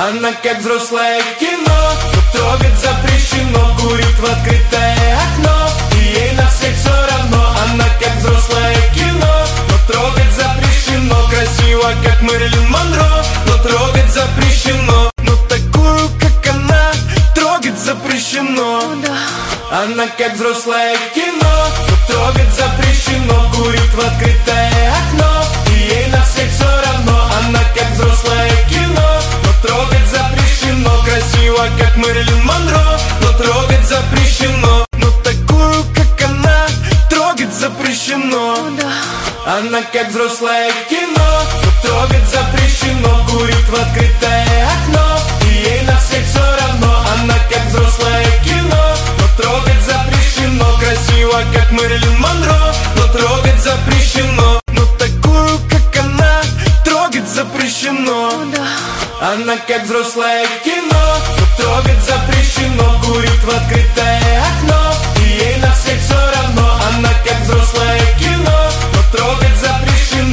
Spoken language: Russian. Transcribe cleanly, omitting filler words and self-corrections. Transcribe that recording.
Она как взрослое кино, но трогать запрещено. Курит в открытое окно, и ей на всех все равно. Она как взрослое кино, но трогать запрещено. Красиво, как Мэрилин Монро, но трогать запрещено. Но такую, как она, трогать запрещено. Она как взрослое кино, но трогать запрещено. Курит в открытое окно, и ей на всех все равно. Она как взрослое кино, но трогать запрещено. Красиво, как Мэрилин Монро, но трогать запрещено. Но такую, как она, трогать запрещено. Она как взрослое кино, но трогать запрещено. Курит в открытое окно, и ей на всех все равно. Она как взрослое кино, но трогать запрещено. Красиво, как Мэрилин Монро, но трогать запрещено. Но такую, как она, трогать запрещено. Она как взрослое кино, но трогать запрещено.